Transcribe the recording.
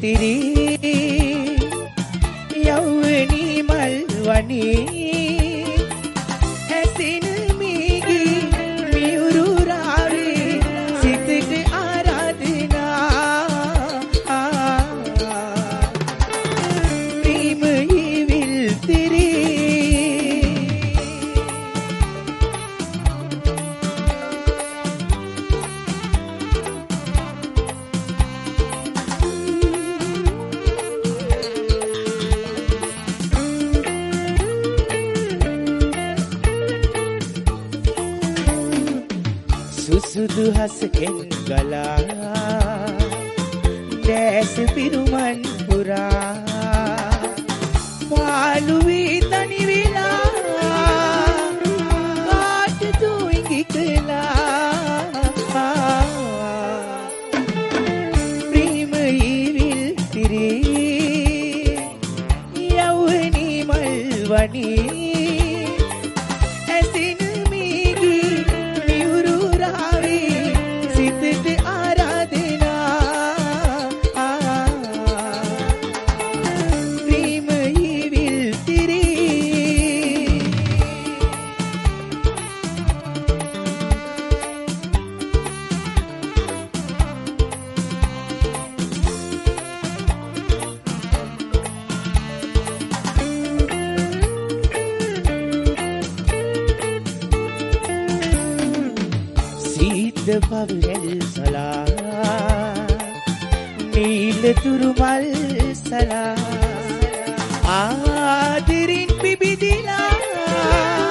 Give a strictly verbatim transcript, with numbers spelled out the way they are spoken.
තිරි යව්වනි මල් වනේ ඇසින මීගී මියුරු රාවේ සිතට ආරාධනා ප්‍රේම හිවිල් තිරි සුදු හසකෙන් ගලා දැස පිරුමන් පුරා පාළු වී තනි වෙලා කාට දුයිඟි කළා ප්‍රේම හිවිල් තිරි යව්වනි මල් වනේ පවුල් සලා නීල තුරුමල් සලා ආදරින් පිබිදිලා